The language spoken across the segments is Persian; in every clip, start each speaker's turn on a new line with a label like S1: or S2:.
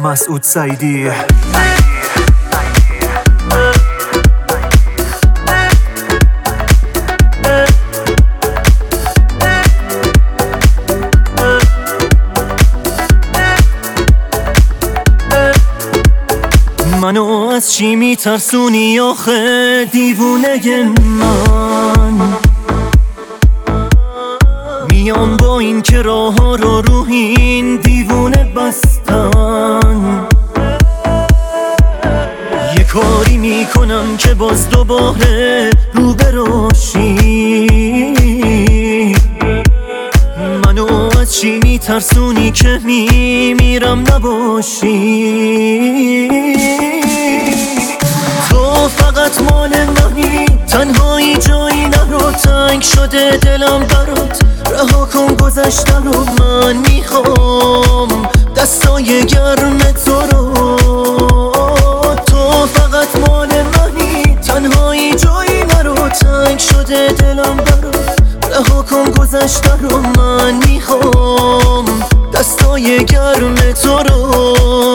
S1: مسعود سعیدی. منو از چی میترسونی آخه دیوونه من؟ میام با این که راه ها رو این دیوونه بستن. یه کاری میکنم که باز دوباره رو براشی. منو از چی میترسونی که میمیرم نباشی؟ تو فقط مال منی، تنهایی جایی نرو، تنگ شده دلم برات، رها کن گذشته رو. من میخوام دستای گرم تو رو. تو فقط مال منی، تنهایی جایی نرو، تنگ شده دلم برات، رها کن گذشته رو. من میخوام دستای گرم تو رو.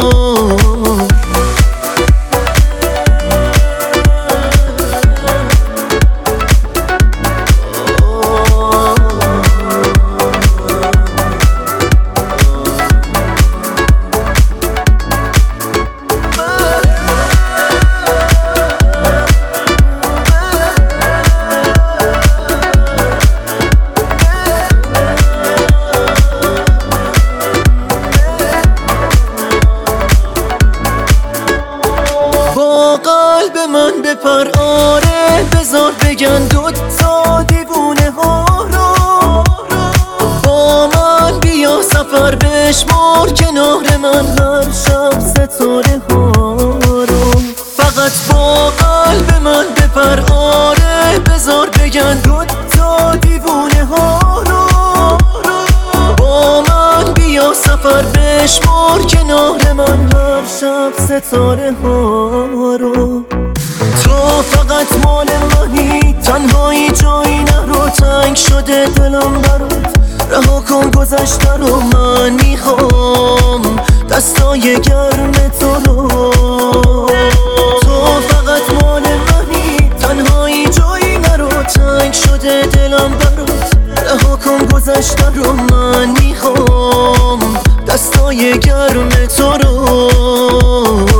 S1: قلب من بپر، آره بذار بگن دوتا دیوونه ها رو. با من بیا سفر بشمار کنار من هر شب ستاره ها رو. فقط با قلب من بپر، آره بذار بگن دوتا دیوونه ها رو. با من بیا سفر بشمار کنار من هر شب ستاره ها رو. تو فقط مال منی، تنهایی جایی نرو، تنگ شده دلم برات، رها کن گذشته رو. من میخوام دستای گرم تو رو. تو فقط مال منی، تنهایی جایی نرو، تنگ شده دلم برات، رها کن گذشته رو. من میخوام دستای گرم تو رو.